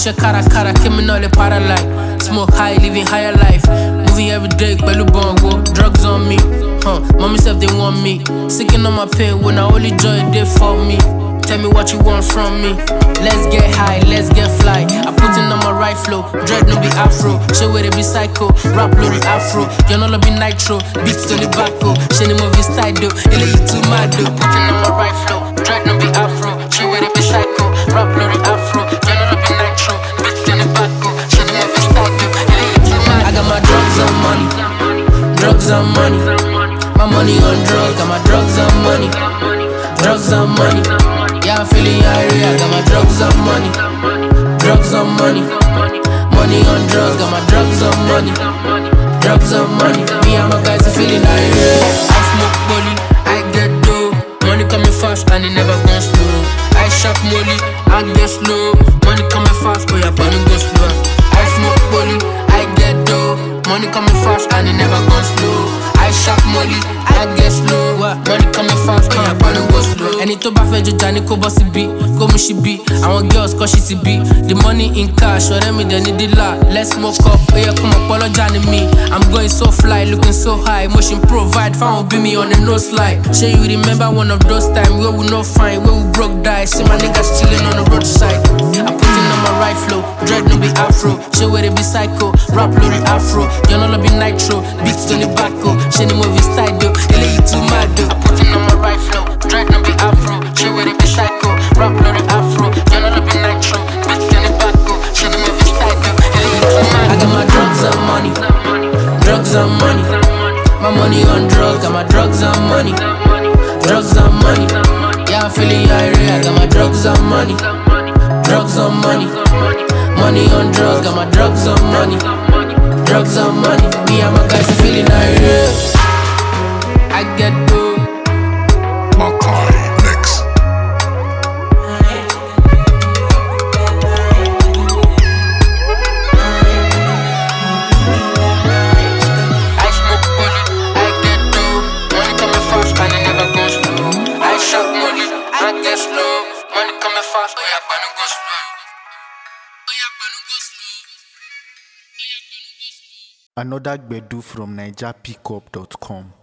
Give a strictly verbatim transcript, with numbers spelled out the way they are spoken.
Share cara cara, criminal a paralyte. Smoke high, living higher life. Moving every day, pẹ̀lú bongo. Drugs on me, huh? Mommy said they want me. Sicking on my pain when I only joy they for me. Tell me what you want from me. Let's get high, let's get fly. I put in on my right flow. Dread no be afro. Show where they be psycho. Rap lori afro. You know be nitro. Beats to the back oh. She movie style though. Ele you too mad though. Put in on my right flow. Dread no be afro. Show where they be psycho. Rap lori afro. You know be nitro. Beats to the back oh. She movie style though. Ele you too mad. I got my drugs and money. Drugs and money. My money on drugs. Got my drugs and money. Drugs and money. Yeah, I'm feeling irate, I got my drugs and money. Drugs and money. Money on drugs, got my drugs and money. Drugs and money. Me and my guys are feeling irate. I smoke money, I get dough. Money coming fast and it never gone slow. I shop money, I get slow. Money coming fast, but your body go slow. I smoke money, I get dough. Money coming fast and it never gone slow. I shop money, I get slow. Money coming fast, but your body go slow. Ẹni tó bá fẹ́ jọjà ní kó bọ́ sí bí, kó mú ṣí bí. Àwọn girls kọ́ ṣí ti bí. The money in cash, ọ̀rẹ́ mi dẹ̀ ní dílà. Let's smoke up, ó yẹ kó mọ̀ pọ́lọ́jà ni mí. I'm going so fly, looking so high. Motion provide, fáwọn òbí mi on the no slide. Ṣé you remember one of those times where we no fine, where we broke die? See my niggas chilling on the roadside. I put in on my right flow, dread no be afro. Ṣé where they be psycho, rap lori afro. You know be nitro, beats to the back oh. Ṣé ni movie style though, eléyìí too mad though. I put in on my right flow, dread no be afro. She with it be psycho, rap lori afro. You know be nitro, beats in the back oh. She the movie style though. I got my drugs and money, drugs and money. My money on drugs, got my drugs and money, drugs and money. Yeah, I'm feeling irate, I got my drugs and money, drugs and money. Money on drugs, got my drugs and money, drugs and money. Me and my guys are feeling irate. I get dough. Makai Mix. I smoke money, I get dough. Money coming fast and it never goes slow. I shop money, I get slow. Money coming fast, oh yeah, but no go slow. Oh yeah, but no go slow. Oh yeah, but no go slow. Another Gbedu from Niger Pickup dot com.